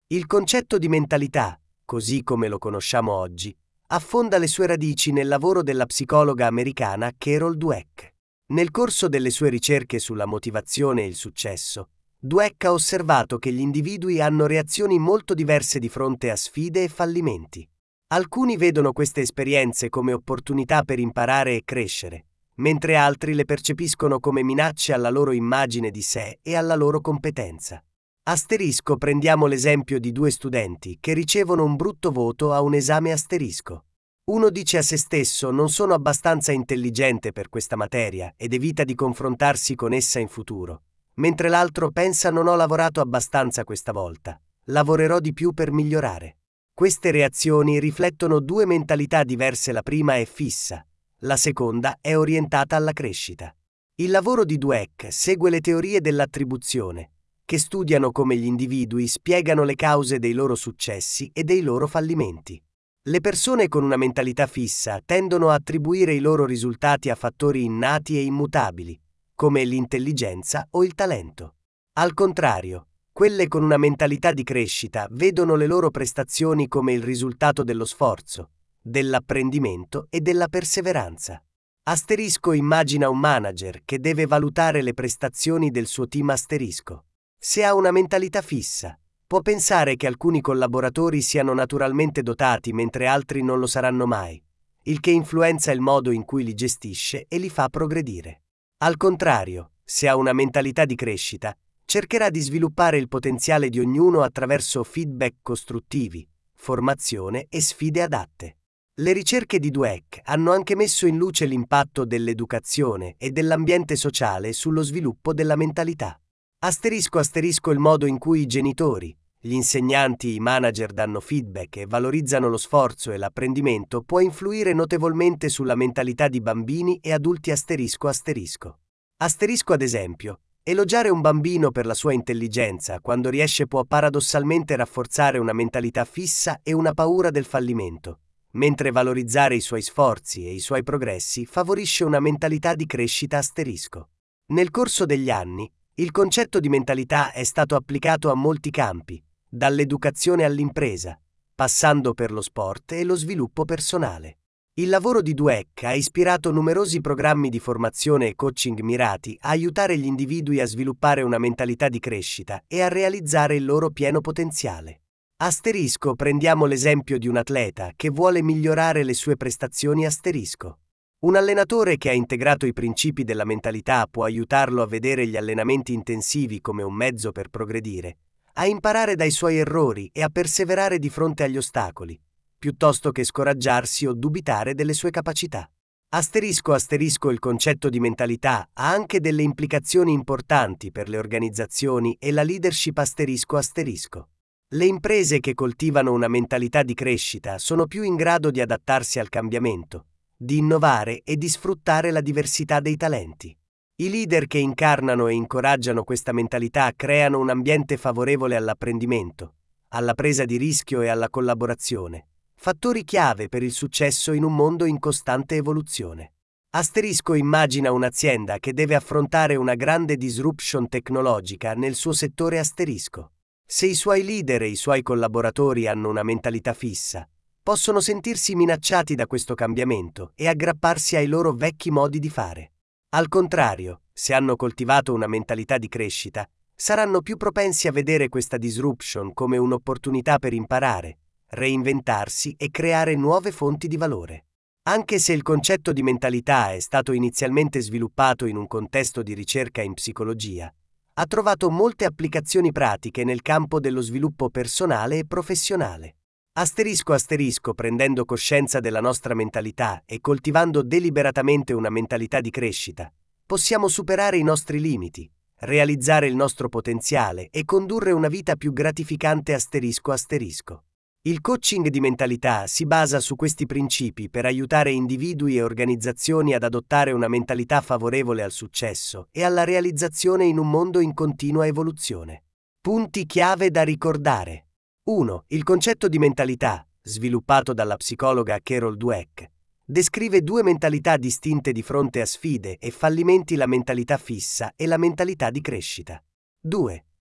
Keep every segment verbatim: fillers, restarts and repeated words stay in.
Il concetto di mentalità, così come lo conosciamo oggi, affonda le sue radici nel lavoro della psicologa americana Carol Dweck. Nel corso delle sue ricerche sulla motivazione e il successo, Dweck ha osservato che gli individui hanno reazioni molto diverse di fronte a sfide e fallimenti. Alcuni vedono queste esperienze come opportunità per imparare e crescere, mentre altri le percepiscono come minacce alla loro immagine di sé e alla loro competenza. Asterisco, prendiamo l'esempio di due studenti che ricevono un brutto voto a un esame asterisco. Uno dice a se stesso: non sono abbastanza intelligente per questa materia ed evita di confrontarsi con essa in futuro, mentre l'altro pensa: non ho lavorato abbastanza questa volta, lavorerò di più per migliorare. Queste reazioni riflettono due mentalità diverse, la prima è fissa, la seconda è orientata alla crescita. Il lavoro di Dweck segue le teorie dell'attribuzione, che studiano come gli individui spiegano le cause dei loro successi e dei loro fallimenti. Le persone con una mentalità fissa tendono a attribuire i loro risultati a fattori innati e immutabili, come l'intelligenza o il talento. Al contrario, quelle con una mentalità di crescita vedono le loro prestazioni come il risultato dello sforzo, dell'apprendimento e della perseveranza. Asterisco immagina un manager che deve valutare le prestazioni del suo team asterisco. Se ha una mentalità fissa, può pensare che alcuni collaboratori siano naturalmente dotati mentre altri non lo saranno mai, il che influenza il modo in cui li gestisce e li fa progredire. Al contrario, se ha una mentalità di crescita, cercherà di sviluppare il potenziale di ognuno attraverso feedback costruttivi, formazione e sfide adatte. Le ricerche di Dweck hanno anche messo in luce l'impatto dell'educazione e dell'ambiente sociale sullo sviluppo della mentalità. Asterisco asterisco il modo in cui i genitori, gli insegnanti e i manager danno feedback e valorizzano lo sforzo e l'apprendimento può influire notevolmente sulla mentalità di bambini e adulti asterisco asterisco. Asterisco ad esempio, elogiare un bambino per la sua intelligenza quando riesce può paradossalmente rafforzare una mentalità fissa e una paura del fallimento, mentre valorizzare i suoi sforzi e i suoi progressi favorisce una mentalità di crescita asterisco. Nel corso degli anni, il concetto di mentalità è stato applicato a molti campi, dall'educazione all'impresa, passando per lo sport e lo sviluppo personale. Il lavoro di Dweck ha ispirato numerosi programmi di formazione e coaching mirati a aiutare gli individui a sviluppare una mentalità di crescita e a realizzare il loro pieno potenziale. Asterisco, prendiamo l'esempio di un atleta che vuole migliorare le sue prestazioni asterisco. Un allenatore che ha integrato i principi della mentalità può aiutarlo a vedere gli allenamenti intensivi come un mezzo per progredire, a imparare dai suoi errori e a perseverare di fronte agli ostacoli, piuttosto che scoraggiarsi o dubitare delle sue capacità. Asterisco asterisco il concetto di mentalità ha anche delle implicazioni importanti per le organizzazioni e la leadership asterisco asterisco. Le imprese che coltivano una mentalità di crescita sono più in grado di adattarsi al cambiamento, di innovare e di sfruttare la diversità dei talenti. I leader che incarnano e incoraggiano questa mentalità creano un ambiente favorevole all'apprendimento, alla presa di rischio e alla collaborazione, fattori chiave per il successo in un mondo in costante evoluzione. Asterisco immagina un'azienda che deve affrontare una grande disruption tecnologica nel suo settore asterisco. Se i suoi leader e i suoi collaboratori hanno una mentalità fissa, possono sentirsi minacciati da questo cambiamento e aggrapparsi ai loro vecchi modi di fare. Al contrario, se hanno coltivato una mentalità di crescita, saranno più propensi a vedere questa disruption come un'opportunità per imparare, reinventarsi e creare nuove fonti di valore. Anche se il concetto di mentalità è stato inizialmente sviluppato in un contesto di ricerca in psicologia, ha trovato molte applicazioni pratiche nel campo dello sviluppo personale e professionale. Asterisco asterisco prendendo coscienza della nostra mentalità e coltivando deliberatamente una mentalità di crescita, possiamo superare i nostri limiti, realizzare il nostro potenziale e condurre una vita più gratificante asterisco asterisco. Il coaching di mentalità si basa su questi principi per aiutare individui e organizzazioni ad adottare una mentalità favorevole al successo e alla realizzazione in un mondo in continua evoluzione. Punti chiave da ricordare. uno. Il concetto di mentalità, sviluppato dalla psicologa Carol Dweck, descrive due mentalità distinte di fronte a sfide e fallimenti: la mentalità fissa e la mentalità di crescita. due.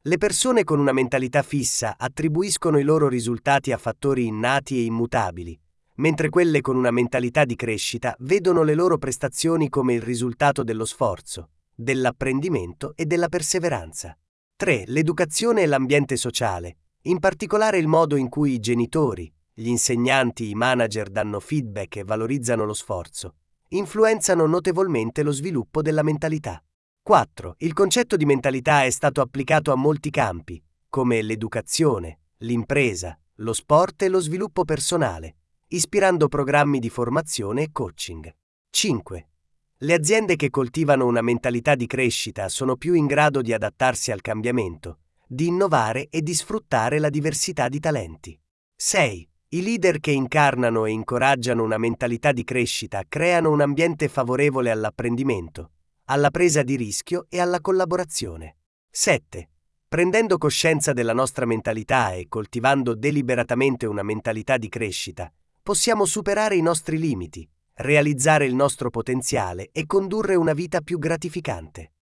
Le persone con una mentalità fissa attribuiscono i loro risultati a fattori innati e immutabili, mentre quelle con una mentalità di crescita vedono le loro prestazioni come il risultato dello sforzo, dell'apprendimento e della perseveranza. tre. L'educazione e l'ambiente sociale, in particolare il modo in cui i genitori, gli insegnanti, i manager danno feedback e valorizzano lo sforzo, influenzano notevolmente lo sviluppo della mentalità. quattro. Il concetto di mentalità è stato applicato a molti campi, come l'educazione, l'impresa, lo sport e lo sviluppo personale, ispirando programmi di formazione e coaching. cinque. Le aziende che coltivano una mentalità di crescita sono più in grado di adattarsi al cambiamento, di innovare e di sfruttare la diversità di talenti. sei. I leader che incarnano e incoraggiano una mentalità di crescita creano un ambiente favorevole all'apprendimento, alla presa di rischio e alla collaborazione. sette. Prendendo coscienza della nostra mentalità e coltivando deliberatamente una mentalità di crescita, possiamo superare i nostri limiti, realizzare il nostro potenziale e condurre una vita più gratificante.